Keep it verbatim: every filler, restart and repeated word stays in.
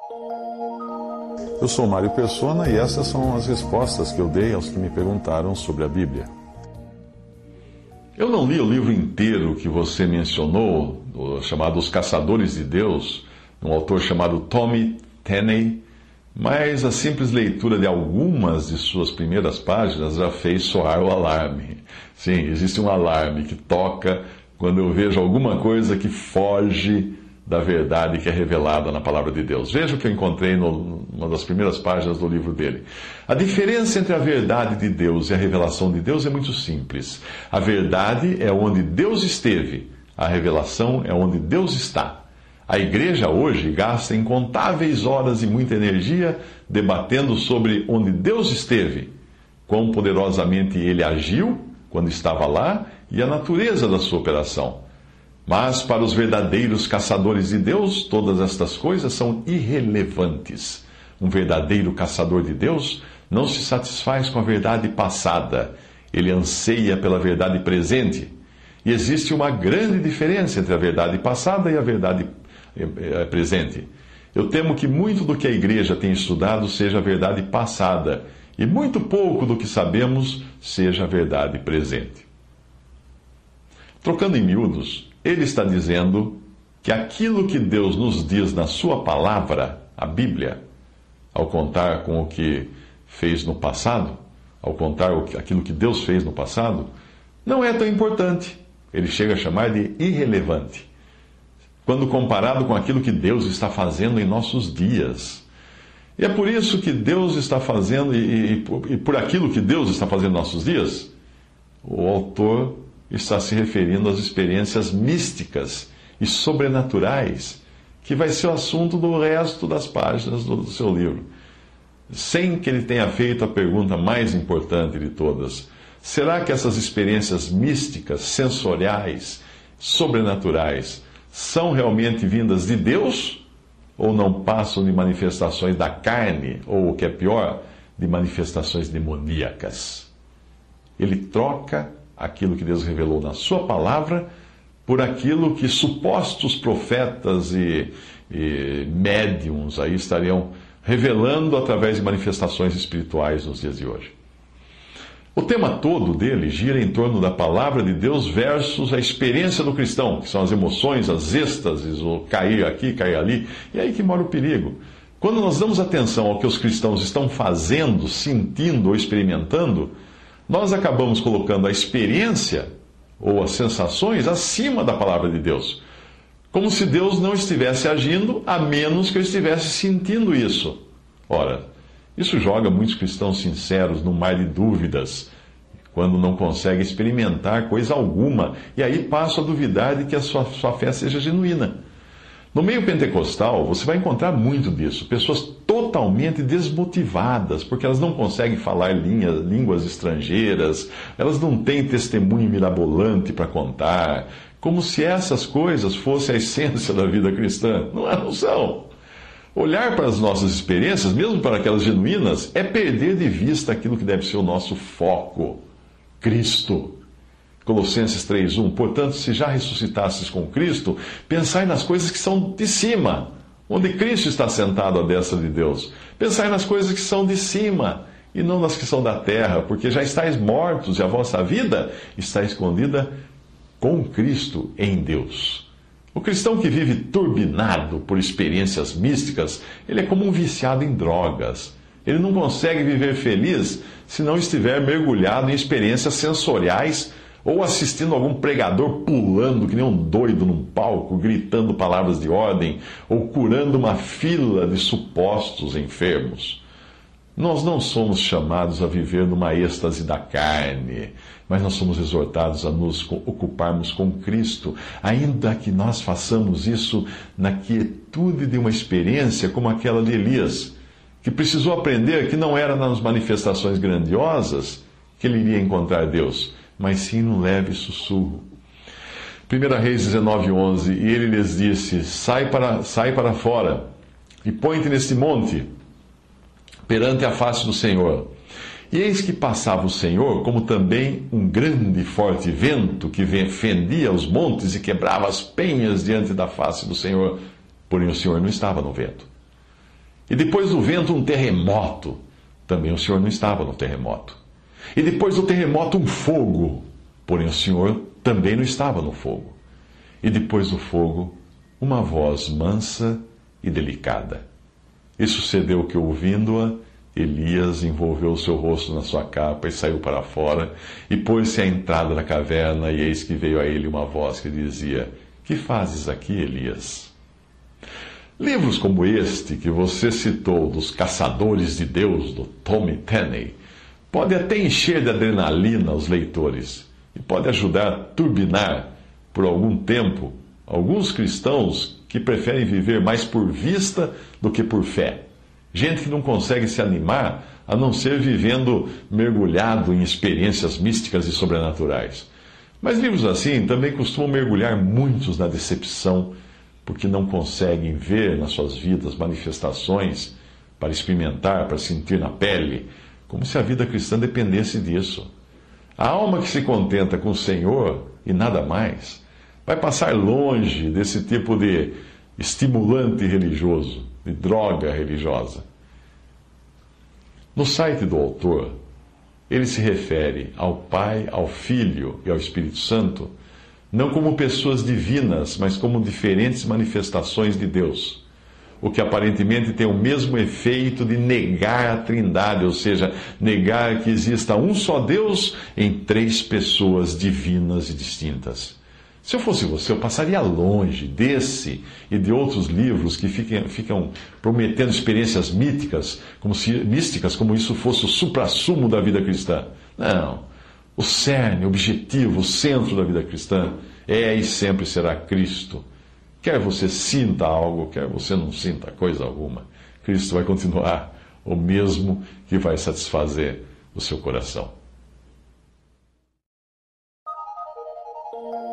Eu sou Mário Persona e essas são as respostas que eu dei aos que me perguntaram sobre a Bíblia. Eu não li o livro inteiro que você mencionou, chamado Os Caçadores de Deus, um autor chamado Tommy Tenney, mas a simples leitura de algumas de suas primeiras páginas já fez soar o alarme. Sim, existe um alarme que toca quando eu vejo alguma coisa que foge da verdade que é revelada na Palavra de Deus. Veja o que eu encontrei no, numa das primeiras páginas do livro dele. A diferença entre a verdade de Deus e a revelação de Deus é muito simples. A verdade é onde Deus esteve, a revelação é onde Deus está. A igreja hoje gasta incontáveis horas e muita energia debatendo sobre onde Deus esteve, quão poderosamente Ele agiu quando estava lá e a natureza da sua operação. Mas para os verdadeiros caçadores de Deus, todas estas coisas são irrelevantes. Um verdadeiro caçador de Deus não se satisfaz com a verdade passada, ele anseia pela verdade presente. E existe uma grande diferença entre a verdade passada e a verdade presente. Eu temo que muito do que a igreja tem estudado seja a verdade passada, e muito pouco do que sabemos seja a verdade presente. Trocando em miúdos, ele está dizendo que aquilo que Deus nos diz na sua palavra, a Bíblia, ao contar com o que fez no passado, ao contar aquilo que Deus fez no passado, não é tão importante. Ele chega a chamar de irrelevante, quando comparado com aquilo que Deus está fazendo em nossos dias. E é por isso que Deus está fazendo, e, e, e por aquilo que Deus está fazendo em nossos dias, o autor está se referindo às experiências místicas e sobrenaturais, que vai ser o assunto do resto das páginas do, do seu livro. Sem que ele tenha feito a pergunta mais importante de todas: será que essas experiências místicas, sensoriais, sobrenaturais, são realmente vindas de Deus? Ou não passam de manifestações da carne, ou o que é pior, de manifestações demoníacas? Ele troca aquilo que Deus revelou na sua palavra por aquilo que supostos profetas e, e médiums aí estariam revelando através de manifestações espirituais nos dias de hoje. O tema todo dele gira em torno da palavra de Deus versus a experiência do cristão, que são as emoções, as êxtases, o cair aqui, cair ali, e é aí que mora o perigo. Quando nós damos atenção ao que os cristãos estão fazendo, sentindo ou experimentando, nós acabamos colocando a experiência ou as sensações acima da palavra de Deus. Como se Deus não estivesse agindo, a menos que eu estivesse sentindo isso. Ora, isso joga muitos cristãos sinceros num mar de dúvidas, quando não conseguem experimentar coisa alguma, e aí passam a duvidar de que a sua, sua fé seja genuína. No meio pentecostal, você vai encontrar muito disso. Pessoas totalmente desmotivadas, porque elas não conseguem falar linha, línguas estrangeiras, elas não têm testemunho mirabolante para contar, como se essas coisas fossem a essência da vida cristã. Não, não são. Olhar para as nossas experiências, mesmo para aquelas genuínas, é perder de vista aquilo que deve ser o nosso foco: Cristo. Colossenses três, um. Portanto, se já ressuscitasses com Cristo, pensai nas coisas que são de cima, onde Cristo está sentado à destra de Deus. Pensai nas coisas que são de cima, e não nas que são da terra, porque já estáis mortos, e a vossa vida está escondida com Cristo em Deus. O cristão que vive turbinado por experiências místicas, ele é como um viciado em drogas. Ele não consegue viver feliz se não estiver mergulhado em experiências sensoriais, ou assistindo algum pregador pulando que nem um doido num palco, gritando palavras de ordem, ou curando uma fila de supostos enfermos. Nós não somos chamados a viver numa êxtase da carne, mas nós somos exortados a nos ocuparmos com Cristo, ainda que nós façamos isso na quietude de uma experiência como aquela de Elias, que precisou aprender que não era nas manifestações grandiosas que ele iria encontrar Deus, mas sim num leve sussurro. primeira Reis dezenove, onze, e ele lhes disse: sai para, sai para fora, e põe-te neste monte, perante a face do Senhor. E eis que passava o Senhor, como também um grande e forte vento, que fendia os montes e quebrava as penhas diante da face do Senhor. Porém o Senhor não estava no vento. E depois do vento, um terremoto. Também o Senhor não estava no terremoto. E depois do terremoto, um fogo. Porém o Senhor também não estava no fogo. E depois do fogo, uma voz mansa e delicada. E sucedeu que, ouvindo-a, Elias envolveu o seu rosto na sua capa e saiu para fora, e pôs-se à entrada da caverna, e eis que veio a ele uma voz que dizia: Que fazes aqui, Elias? Livros como este que você citou, dos Caçadores de Deus, do Tommy Tenney, pode até encher de adrenalina os leitores, e pode ajudar a turbinar, por algum tempo, alguns cristãos que preferem viver mais por vista do que por fé. Gente que não consegue se animar a não ser vivendo mergulhado em experiências místicas e sobrenaturais. Mas livros assim também costumam mergulhar muitos na decepção, porque não conseguem ver nas suas vidas manifestações para experimentar, para sentir na pele, como se a vida cristã dependesse disso. A alma que se contenta com o Senhor e nada mais vai passar longe desse tipo de estimulante religioso, de droga religiosa. No site do autor, ele se refere ao Pai, ao Filho e ao Espírito Santo, não como pessoas divinas, mas como diferentes manifestações de Deus, o que aparentemente tem o mesmo efeito de negar a Trindade, ou seja, negar que exista um só Deus em três pessoas divinas e distintas. Se eu fosse você, eu passaria longe desse e de outros livros que ficam, ficam prometendo experiências míticas, como se, místicas, como isso fosse o suprassumo da vida cristã. Não. O cerne, o objetivo, o centro da vida cristã é e sempre será Cristo. Quer você sinta algo, quer você não sinta coisa alguma, Cristo vai continuar o mesmo que vai satisfazer o seu coração.